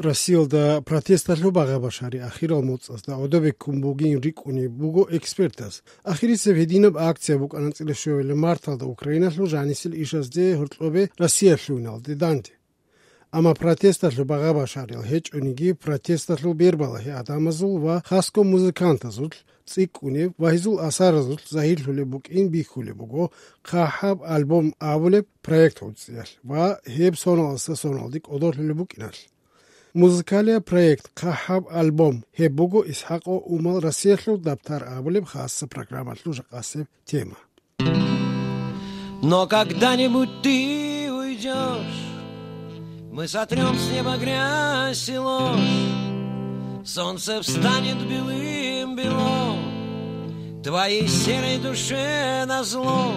Россиялда протестлар багабашари ахирал моцас да одобек кумбугин рикуни буго экспертас. Ахирисе вединаб акция бук анацилешовеле марталда Украиналу жанисил ишазде хуртлобе Россияшлуиналде данте. Ама протестлар багабашарил хечуниги протестлар бербалахи адамазул ва хаско музыкантазул цикуни вайзул асаразул захирлуле бук ин бихуле буго қахаб альбом авуле проект уциял ва хеб соналса соналдик одорлуле бук инал. Музыкалия проект «Кахаб альбом» хебуго Исхако умал Россиялу даптар авулеб хасса программа лужакасев тема. Но когда-нибудь ты уйдешь, мы сотрем с неба грязь и ложь, солнце встанет белым-бело твоей серой душе назло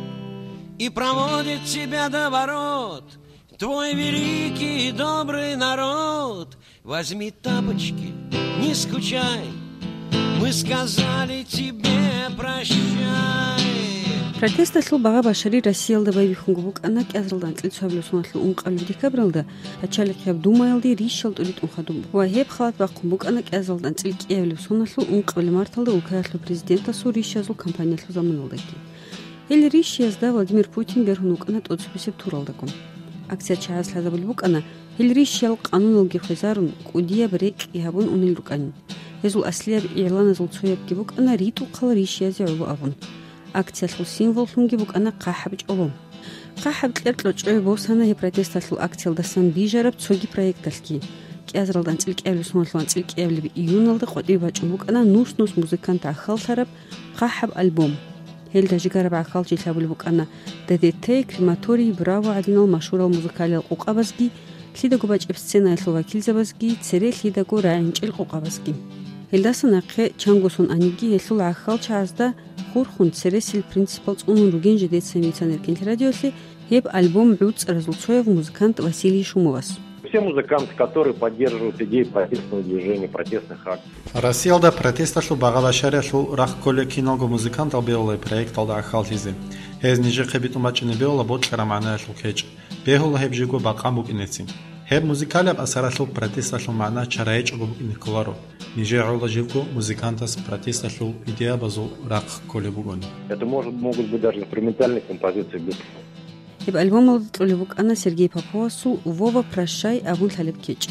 и проводит тебя до ворот. Твой великий и добрый народ, возьми тапочки, не скучай, мы сказали тебе прощай. Протестлар багабашари Россиялда байвихунгубук анак язралдан тлицавлусунатлу унқалудикабралда ачалиқяб думаялди ришалт улит унхадум вахеб халат бақумбук анак язралдан тликиевлусунатлу унқавлимарталда Украиналу президента суришазул кампаниялу заманалдаки. Эл ришязда Владимир Путин берхунук анат оцбисеп туралдакум. Акция чаасла булбукана хилришял канунулги хизарун кудия брек иhabun унилрукан хезул аслиаб ирлана зулцуяб гибук ана риту қалришязи абун акция лу символ хунгибук ана қахабч олом қахаб тлертлочой босана хе протестлу акциялдасан бижараб цоги проектталки кязралдан цилкевлусмонлуан цилкевлиби июналда қодибачубук ана нус музыкант ахалтараб қахаб альбом هل تجرب عقل شيء لابد أن تدتي كريماتوري برافو عدنا المشهورة الموسيقى القوقبسكي كليدا كوباج إبسنا السلوفاكيل زبسكي تسري كليدا كورا عنج القوقبسكي هل داسنا قي تشانغوسون أنيجي هل عقل شازدا خورخون تسري البرينسيبلز أنو روجين جديد سميتان الكنت راديوسي هيب ألبوم عود رزلتشويف موسيقانت واسيلي شوموس. Все музыканты, которые поддерживают идеи протестного движения, протестных акций. Россиялда протестлар багабашариалу рах коллекинолго музыкантал белый проект алда ахалтизе. Хез ниже хебит умачне белла боткара манаалу кеч. Бехол хебжиго бақамук инецим. Хеб музыкаляб асаралу протестлару мана чараеч обук инкларо. Ниже алда живго музыкантас протестлару идея базу рах колебугон. Это могут быть даже инструментальные композиции без. Ибо альбом Толевук Анна Сергей Поповасу Вова прощай Абуль Халиб Кеч.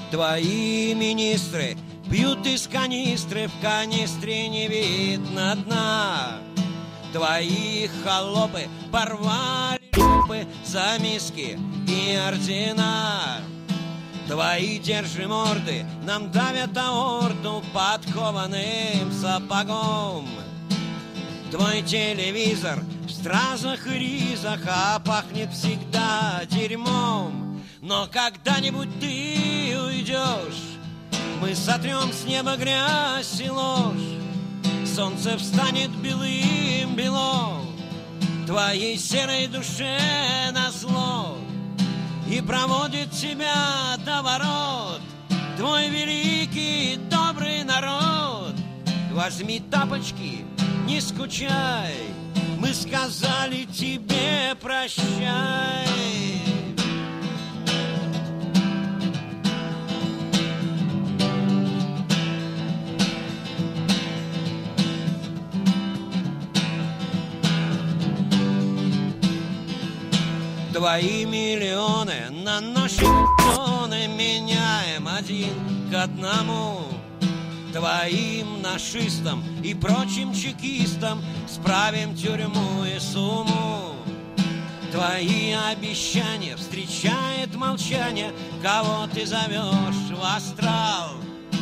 Твои министры пьют из канистры, в канистре не видно дна. Твои холопы порвали губы за миски и ордена. Твои держи морды нам давят аорту подкованным сапогом. Твой телевизор в стразах и ризах, а пахнет всегда дерьмом. Но когда-нибудь ты уйдешь, мы сотрем с неба грязь и ложь, солнце встанет белым-бело твоей серой душе назло и проводит тебя до ворот. Твой великий добрый народ, возьми тапочки, не скучай, мы сказали тебе прощай. Твои миллионы на наши миллионы меняем один к одному. Твоим нашистам и прочим чекистам справим тюрьму и сумму. Твои обещания встречает молчание, кого ты зовешь в астрал.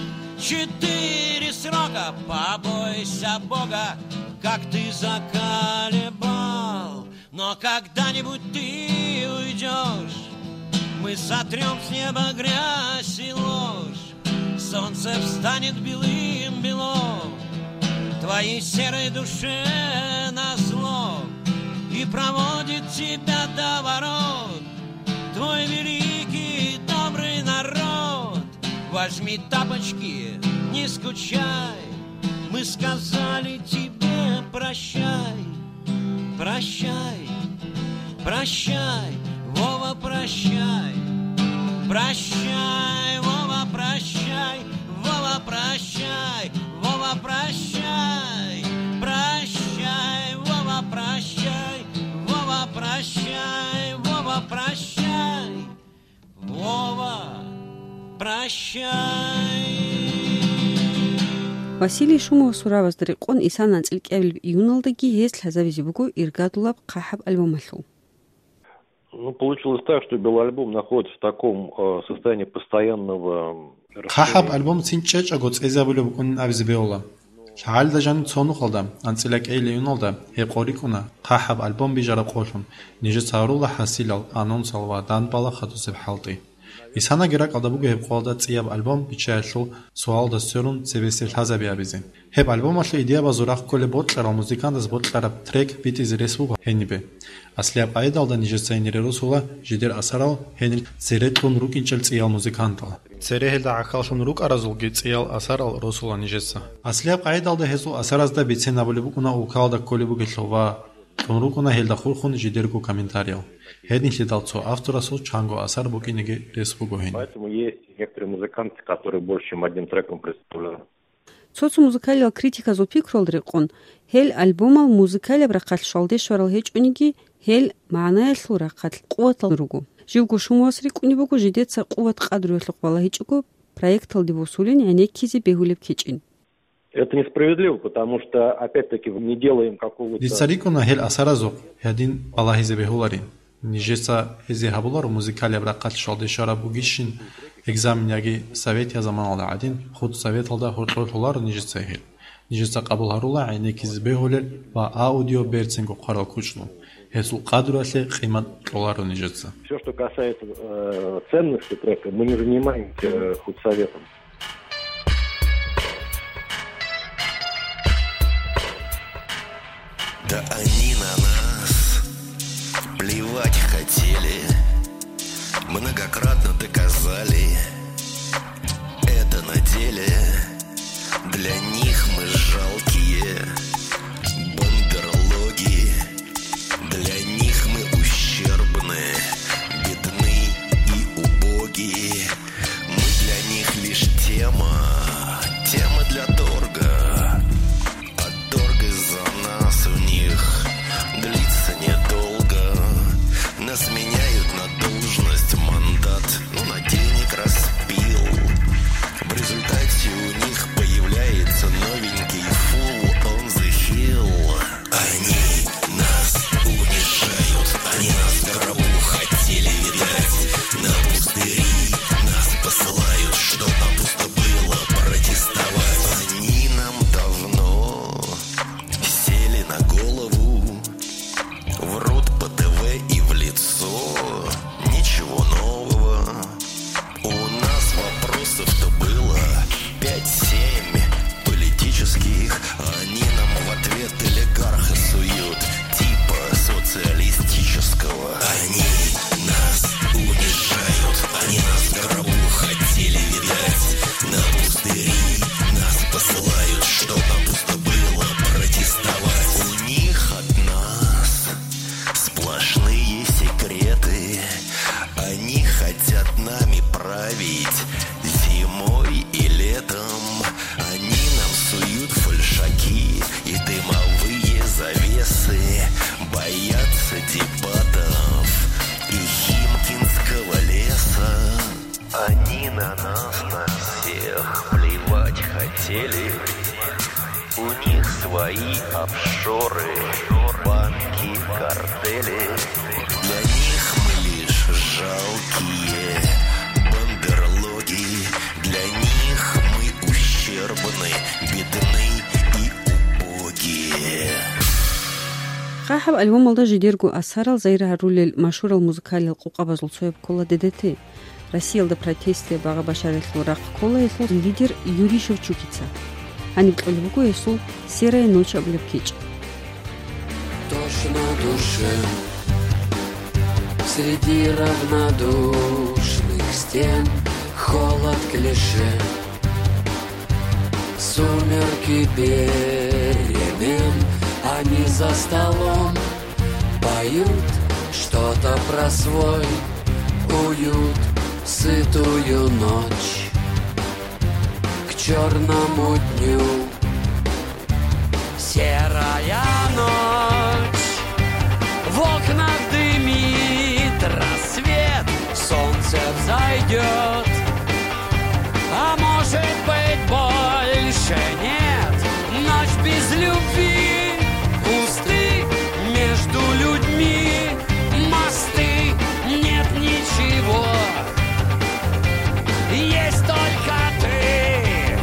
4 срока, побойся Бога, как ты заколебал. Но когда-нибудь ты уйдешь, мы сотрем с неба грязь и ложь, солнце встанет белым-бело твоей серой душе назло и проводит тебя до ворот. Твой великий добрый народ, возьми тапочки, не скучай, мы сказали тебе прощай. Прощай, прощай, Вова, прощай, прощай, Вова. прощай. Василий Шумов сураваздыр иҟон исан анцӏлькӏевлв иуналдагьи езд хӏазавизибугу йыргадулапӏ Къахьаб альбомахьу. Получилось так, что Белальбом находится в таком состоянии постоянного Къахьаб альбом цинчӏэкӏ агоцӏезабулы букӏун авзибеола. Шагӏал дажан цону халда, анцӏлакӏейли юналда, хепкъорикӏуна, Къахьаб альбом бижара къолун, нижи царула хасилал, анонсал ва данбала хатусеб халтӏи. Исана герак алдабугу хепкъолда цӏияб альбом бичаълъу суал дастёрун цебесил хазаби абизи. Хеп альбомалъу идея ба зурах коле ботлъарал музикантас ботлъараб трек бити зиресвуга хенибе. Аслияб айдалда нижецайнири русула жидер асарал хенил церетлун рукинчэл цӏиял музикантал. Церехелда ахалшун рук аразулги цӏиял асарал русула нижеца. Аслияб айдалда хезу асаразда биценабули букуна укалда коли бугилъу ва тунрукуна хелда хурхун жидергу комментариал. Хеднихли далцо авторасу чанго асар букинеги респугу хени. Поэтому есть некоторые музыканты, которые больше чем один треком представляют. Цоцу музыкалиал критика зопикролдыр иҟон. Хел альбомал музыкалиаб рахъал швалдешварал хӏечӏуниги хел маънаялъу рахъал къуатал ругу. Живгу Шумовас рикӏунибугу жидеца къуат къадру йалъукъвала хӏечӏугу проекттал дивусулин йанеккизи бехулеб кечӏин. Это несправедливо, потому что, опять-таки, мы не делаем какого-то... Дицарикуна хел асаразук хядин балахизе бехуларин. Нижеца хези хабулар музыкалиаб рахъал швалдешара бугишин экзаменяги совет я заманала один худ совет алда хуртулар нижеца хел. Нижеца қабулхарула айнекизи бехулер ва аудио берцинго қарал кучну. Хезул қадруле қимат доллару нижеца. Все, что касается ценности трека, мы не занимаемся худсоветом. Да они на нас плевать хотели, многократно доказали, это на деле. Для них мы жалкие бандерлоги, для них мы ущербны, бедны и убогие. Мы для них лишь тема для торга, а торг из-за нас у них длится недолго. Нас меняют на должность, мандат, на денег распил. В результате у них появляется новенький full on the hill. Они нас унижают, они нас в гробу хотели видать. На пустыри нас посылают, чтоб нам пусто было протестовать. Они нам давно сели на голову, врут по ТВ и в лицо. Ничего нового. У нас вопросов-то было 5-7 политических. Они нам в ответ олигарха суют, типа социалистического. Они нас унижают, они нас в гробу хотели видать. На пустыри нас посылают, чтоб нам пусто было протестовать. У них от нас сплошные секреты. Они хотят нами править зимой и летом. Они нам суют фальшаки и дымовые завесы. Боятся дебатов и Химкинского леса. Они на нас, на всех плевать хотели. У них свои офшоры, банки, картели. Для них мы лишь жалкие бандерлоги. Для них мы ущербны, бедны и убогие. Къахьаб альбомалда жидергу асарал зайра рулел машурал музыкалиал қуқабазул соеб кола дедете. Россиялда протестия бага башареллу рах кола есу лидер Юрий Шевчукица. Они бкъолибугу есу серая ночь облепкич. Тошь на душе среди равнодушных стен, холод клише, сумерки перемен. Они за столом поют что-то про свой уют, сытую ночь к черному дню. Серая ночь, в окнах дымит рассвет, солнце взойдет, есть только ты.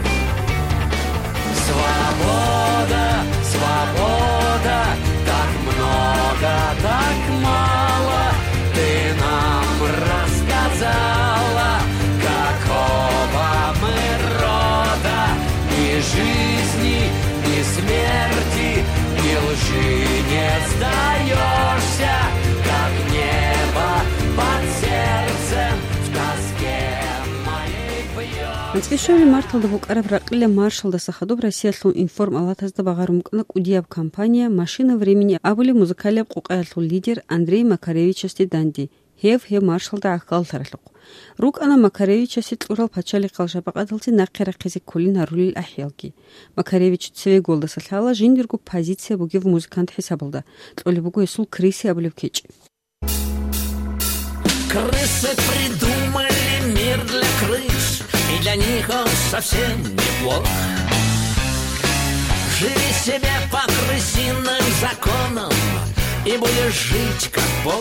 Свобода, свобода, так много, так мало. Ты нам рассказала, какого мы рода. Ни жизни, ни смерти, ни лжи не сдаешься, как небо под сердцем в тоске моей бьёшься. Анцлишевли марталда вукараб рақиля маршалда сахадоб Россиятлу информ алатазда бағарумқнак удияб компания «Машина времени» абули музыкалияб қуқаятлу лидер Андрей Макаревич Данди. Хев маршалда аққал таралуқ. Рук ана Макаревич ситлурал пачали қалжабақадалти наққира қизи кулин арулил ахиялги. Макаревич цве голда салхала жиндиргу позиция буги в музыкант хисабылда. Тлоли бугу исул крыси абулив кеч. Крысы придумали мир для крыс, и для них он совсем неплох. Живи себе по крысиным законам, и будешь жить как Бог.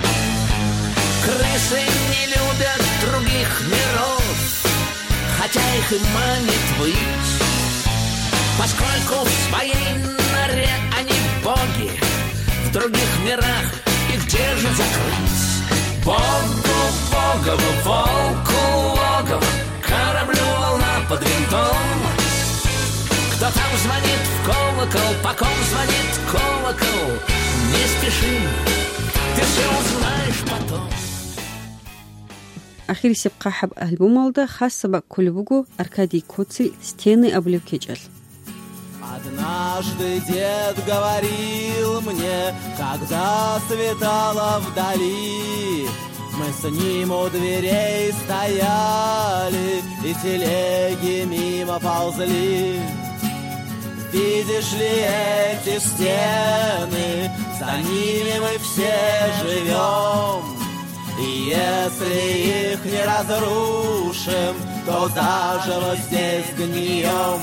Крысы не любят других миров, хотя их и манит быть, поскольку в своей норе они боги, в других мирах их держат закрыть. Богу, богову, волку, логово, кораблю волна под винтом. Кто там звонит в колокол, по ком звонит колокол, не спеши, ты все узнаешь потом. Ахири сепқа хаб альбом алда хассаба кулибугу Аркадий Коцель «Стены облив кечал». Однажды дед говорил мне, когда светало вдали, мы с ним у дверей стояли и телеги мимо ползли. Видишь ли эти стены, за ними мы все живем. И если их не разрушим, то заживо здесь гнием.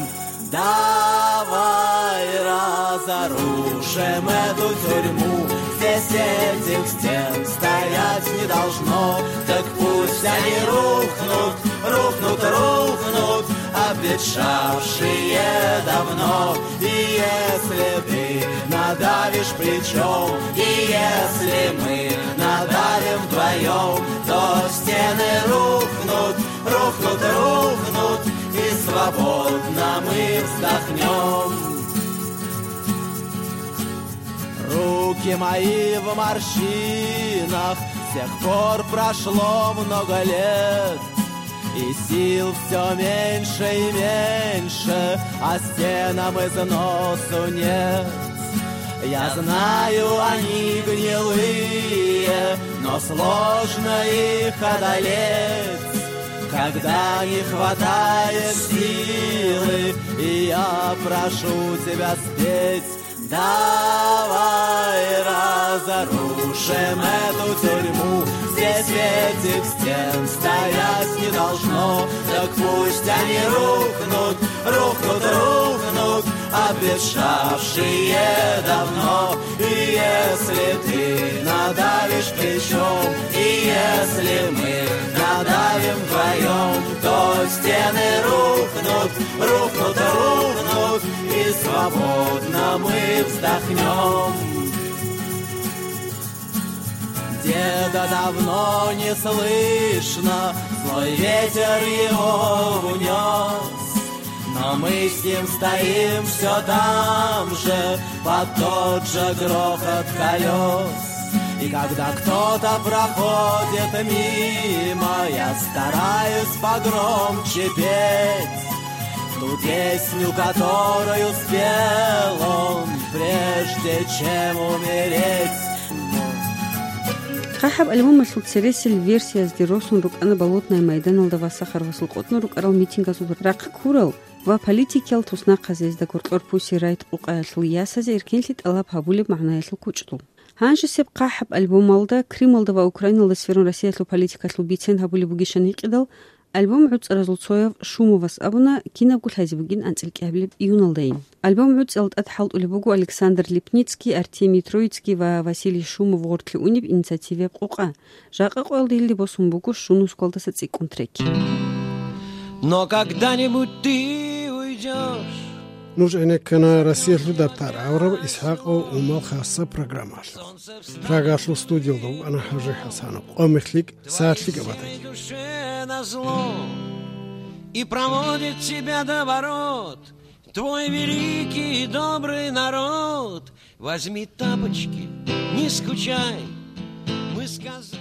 Давай разрушим эту тюрьму, здесь этих стен стоять не должно. Так пусть они рухнут, рухнут, рухнут, обветшавшие давно. И если ты надавишь плечом, и если мы надавим вдвоем, то стены рухнут, рухнут, рухнут, и свободно мы вздохнем. Руки мои в морщинах, с тех пор прошло много лет, и сил все меньше и меньше, а стенам износу нет. Я знаю, они гнилые, но сложно их одолеть, когда не хватает силы, и я прошу тебя спеть. Давай разрушим эту тюрьму, здесь этих стен стоять не должно. Так пусть они рухнут, рухнут, рухнут, обветшавшие давно. И если ты надавишь плечом, и если мы надавим вдвоем, то стены рухнут, рухнут, рухнут, и свободно мы вздохнем. Деда давно не слышно, злой ветер его унес, но мы с ним стоим все там же, под тот же грохот колес. И когда кто-то проходит мимо, я стараюсь погромче петь ту песню, которую спел он, прежде чем умереть. Хахаб альбом слуцересел версия с диросун рук ана болотная майдан алдава сахар васылқотны рук арал митинга зубр рaq курал ва политикел тусна қазезда корпуси райт уқаятлу ясазе иркенлит алап хабулеб мағнаятлу кучту. Ханжи сеп қахаб альбом алда Крим алдава Украиналда сферун Россиятлу политикатлу бицен хабулебу гишан иқидал альбом Уц Разулцоев Шумовас абуна кинабгул хазибугин анцилкиаблеб июналдаин. Альбом Уц алт халт улебугу Александр Липницкий, Артемий Троицкий ва Василий Шумов гортли униб инициативе қуқа. Жақа қойлды илди босумбугу шунус колдаса цикун треки. Но когда-нибудь ты уйдешь. نوش اینک کنار رسیل رو در تراور اسحاق و عمل خاصة программа. Программа студио дом она хуже Хасанов. Омехлик саатлик абатай. И проводит тебя до ворот твой великий и добрый народ. Возьми тапочки, не скучай, мы сказали.